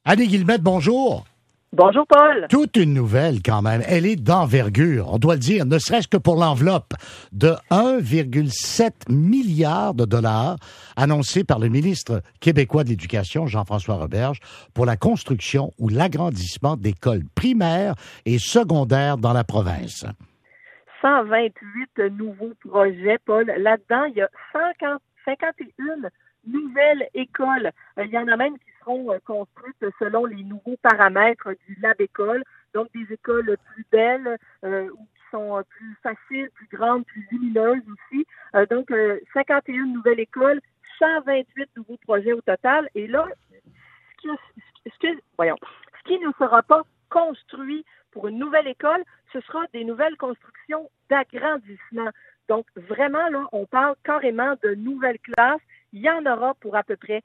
Annie Guillemette, bonjour. Bonjour, Paul. Toute une nouvelle quand même. Elle est d'envergure, on doit le dire, ne serait-ce que pour l'enveloppe de 1,7 milliard de dollars annoncée par le ministre québécois de l'Éducation, Jean-François Roberge, pour la construction ou l'agrandissement d'écoles primaires et secondaires dans la province. 128 nouveaux projets, Paul. Là-dedans, il y a 51 nouvelles écoles. Il y en a même qui seront construites selon les nouveaux paramètres du Lab École, donc des écoles plus belles ou qui sont plus faciles, plus grandes, plus lumineuses aussi. Donc, 51 nouvelles écoles, 128 nouveaux projets au total. Et là, ce qui ne sera pas construit pour une nouvelle école, ce sera des nouvelles constructions d'agrandissement. Donc, vraiment, là, on parle carrément de nouvelles classes. Il y en aura pour à peu près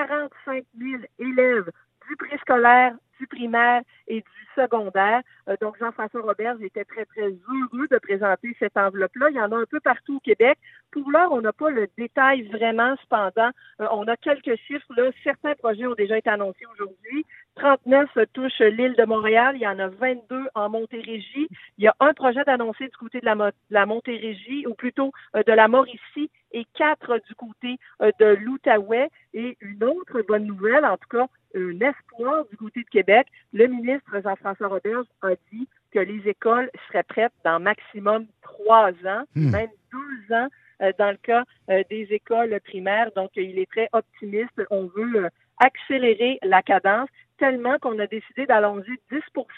45 000 élèves du préscolaire, du primaire et du secondaire. Donc, Jean-François Roberge était très, très heureux de présenter cette enveloppe-là. Il y en a un peu partout au Québec. Pour l'heure, on n'a pas le détail vraiment, cependant. On a quelques chiffres, là. Certains projets ont déjà été annoncés aujourd'hui. 39 touchent l'île de Montréal. Il y en a 22 en Montérégie. Il y a un projet d'annoncer du côté de la Montérégie, ou plutôt de la Mauricie, et 4 du côté de l'Outaouais. Et une autre bonne nouvelle, en tout cas, un espoir du côté de Québec. Le ministre Jean-François Roberge a dit que les écoles seraient prêtes dans maximum 3 ans, même 2 ans dans le cas des écoles primaires. Donc, il est très optimiste. On veut accélérer la cadence tellement qu'on a décidé d'allonger 10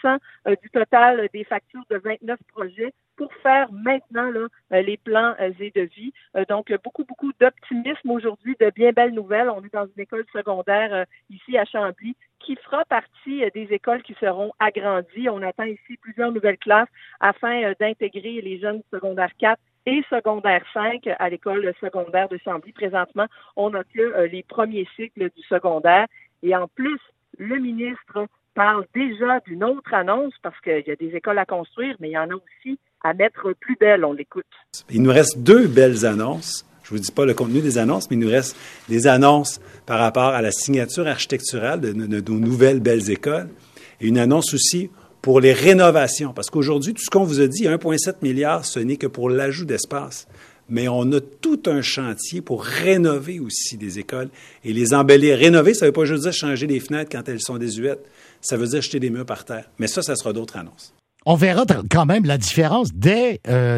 du total des factures de 29 projets pour faire maintenant là, les plans et de vie. Donc, beaucoup d'optimisme aujourd'hui, de bien belles nouvelles. On est dans une école secondaire ici à Chambly qui fera partie des écoles qui seront agrandies. On attend ici plusieurs nouvelles classes afin d'intégrer les jeunes secondaire 4 et secondaire 5 à l'école secondaire de Chambly. Présentement, on n'a que les premiers cycles du secondaire. Et en plus, le ministre parle déjà d'une autre annonce parce qu'il y a des écoles à construire, mais il y en a aussi à mettre plus belles. On l'écoute. Il nous reste 2 belles annonces. Je vous dis pas le contenu des annonces, mais il nous reste des annonces par rapport à la signature architecturale de nos nouvelles belles écoles et une annonce aussi pour les rénovations. Parce qu'aujourd'hui, tout ce qu'on vous a dit, 1,7 milliard, ce n'est que pour l'ajout d'espace. Mais on a tout un chantier pour rénover aussi des écoles et les embellir. Rénover, ça ne veut pas juste dire changer les fenêtres quand elles sont désuètes. Ça veut dire jeter des murs par terre. Mais ça sera d'autres annonces. On verra quand même la différence dès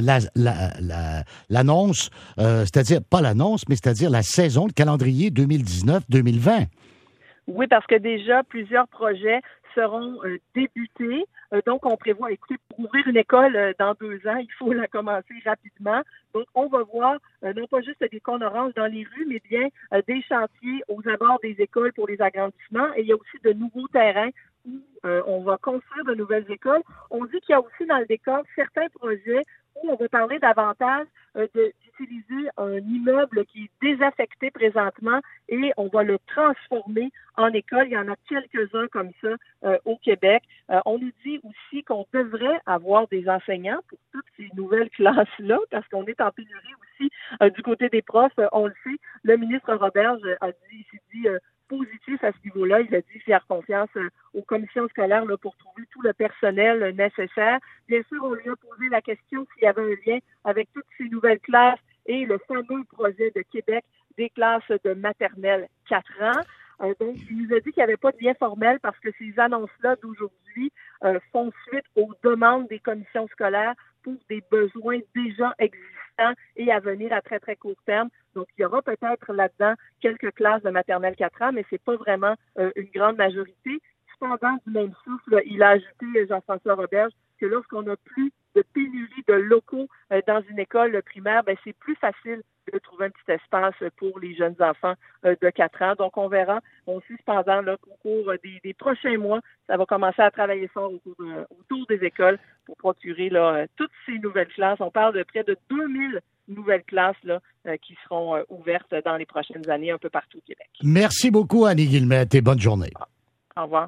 l'annonce, c'est-à-dire pas l'annonce, mais c'est-à-dire la saison, le calendrier 2019-2020. Oui, parce que déjà, plusieurs projets seront débutés. Donc, on prévoit, écoutez, pour ouvrir une école dans 2 ans, il faut la commencer rapidement. Donc, on va voir non pas juste des cônes oranges dans les rues, mais bien des chantiers aux abords des écoles pour les agrandissements. Et il y a aussi de nouveaux terrains où on va construire de nouvelles écoles. On dit qu'il y a aussi dans le décor certains projets où on va parler davantage d'utiliser un immeuble qui est désaffecté présentement et on va le transformer en école. Il y en a quelques-uns comme ça au Québec. On nous dit aussi qu'on devrait avoir des enseignants pour toutes ces nouvelles classes-là parce qu'on est en pénurie aussi du côté des profs. On le sait, le ministre Roberge s'est dit positif à ce niveau-là. Il a dit faire confiance aux commissions scolaires là, pour trouver tout le personnel nécessaire. Bien sûr, on lui a posé la question s'il y avait un lien avec toutes ces nouvelles classes et le fameux projet de Québec des classes de maternelle 4 ans. Donc, il nous a dit qu'il n'y avait pas de lien formel parce que ces annonces-là d'aujourd'hui font suite aux demandes des commissions scolaires pour des besoins déjà existants et à venir à très, très court terme. Donc, il y aura peut-être là-dedans quelques classes de maternelle 4 ans, mais c'est pas vraiment une grande majorité. Cependant, du même souffle, il a ajouté, Jean-François Roberge, que lorsqu'on n'a plus de pénurie de locaux dans une école primaire, ben c'est plus facile de trouver un petit espace pour les jeunes enfants de 4 ans. Donc, on verra. On sait cependant là, qu'au cours des prochains mois, ça va commencer à travailler fort autour des écoles pour procurer là, toutes ces nouvelles classes. On parle de près de 2000 nouvelles classes là, qui seront ouvertes dans les prochaines années un peu partout au Québec. Merci beaucoup, Annie Guillemette, et bonne journée. Au revoir.